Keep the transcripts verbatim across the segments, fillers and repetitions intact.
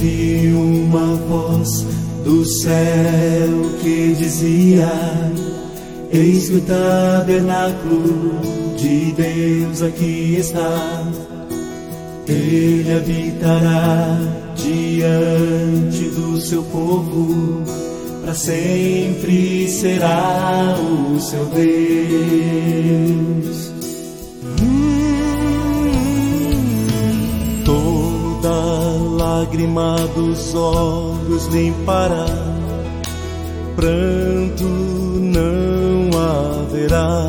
ouvi uma voz do céu que dizia: eis que o tabernáculo de Deus aqui está. Ele habitará diante do seu povo, para sempre será o seu Deus. Toda lágrima dos olhos limpará, pranto não haverá,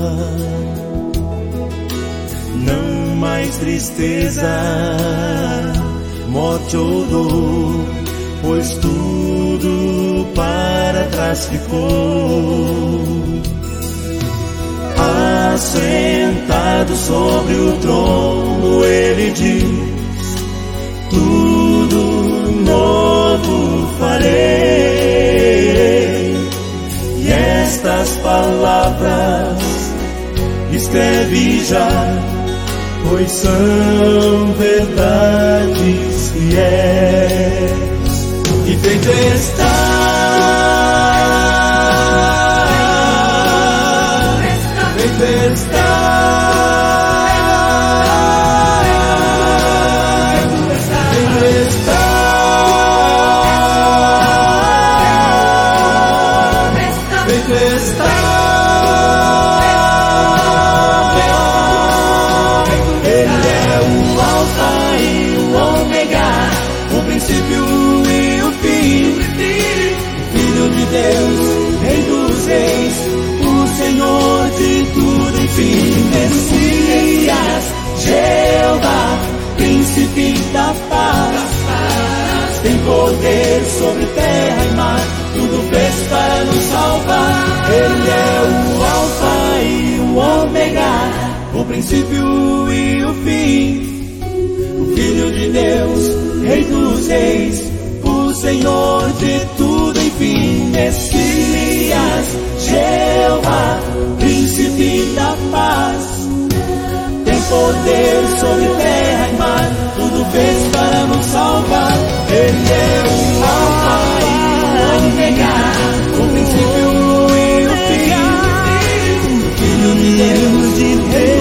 não mais tristeza, morte ou dor, pois tudo para trás ficou. Assentado sobre o trono, ele diz: tudo novo farei. E estas palavras escreve já, pois são verdades fiéis. E feito está, feito está, feito está, feito está. Ele é o Alfa e o Ômega, o princípio e o fim, Filho de Deus, Rei dos Reis, o Senhor de tudo, enfim, Messias, Jeová, Príncipe da paz, tem poder sobre terra e mar, tudo fez para nos salvar. Ele é o Alfa e o Ômega, o princípio e o fim, o Filho de Deus, Rei dos Reis, o Senhor de tudo, enfim, Messias, Jeová, Príncipe da paz, tem poder sobre terra e mar, tudo fez para nos salvar. Ele é o Alfa e o Ômega, o princípio e o fim, o Filho de Deus, de Rei.